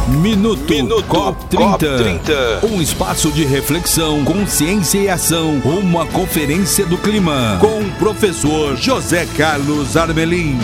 Minuto COP30. Um espaço de reflexão, consciência e ação. Uma conferência do clima com o professor José Carlos Armelin.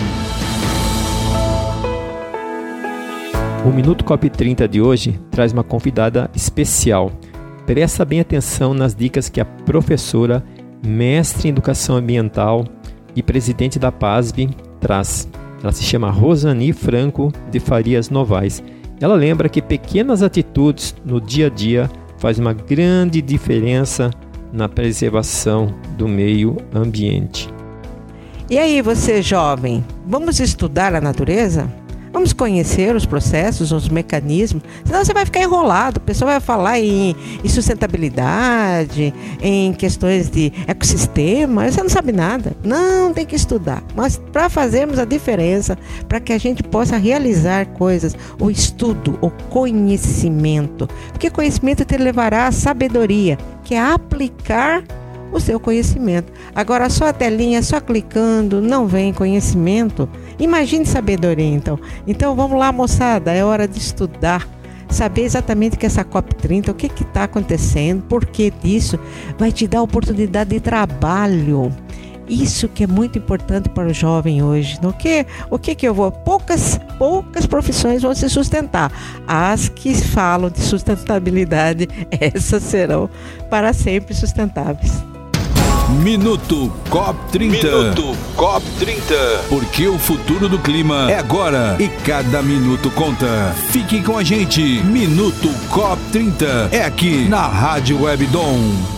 O Minuto COP30 de hoje traz uma convidada especial. Presta bem atenção nas dicas que a professora, mestre em educação ambiental e presidente da PASB traz. Ela se chama Rosani Franco de Farias Novaes. Ela lembra que pequenas atitudes no dia a dia fazem uma grande diferença na preservação do meio ambiente. E aí, você jovem, vamos estudar a natureza? Vamos conhecer os processos, os mecanismos, senão você vai ficar enrolado. A pessoa vai falar em sustentabilidade, em questões de ecossistema, você não sabe nada. Não, tem que estudar. Mas para fazermos a diferença, para que a gente possa realizar coisas, o estudo, o conhecimento. Porque conhecimento te levará à sabedoria, que é aplicar o seu conhecimento. Agora, só a telinha, só clicando, não vem conhecimento. Imagine sabedoria, então. Então, vamos lá, moçada, é hora de estudar, saber exatamente que essa COP30, o que está acontecendo, por que disso, vai te dar oportunidade de trabalho. Isso que é muito importante para o jovem hoje. O que eu vou? Poucas profissões vão se sustentar. As que falam de sustentabilidade, essas serão para sempre sustentáveis. Minuto COP30. Minuto COP30. Porque o futuro do clima é agora e cada minuto conta. Fique com a gente. Minuto COP30 é aqui na Rádio Web Dom.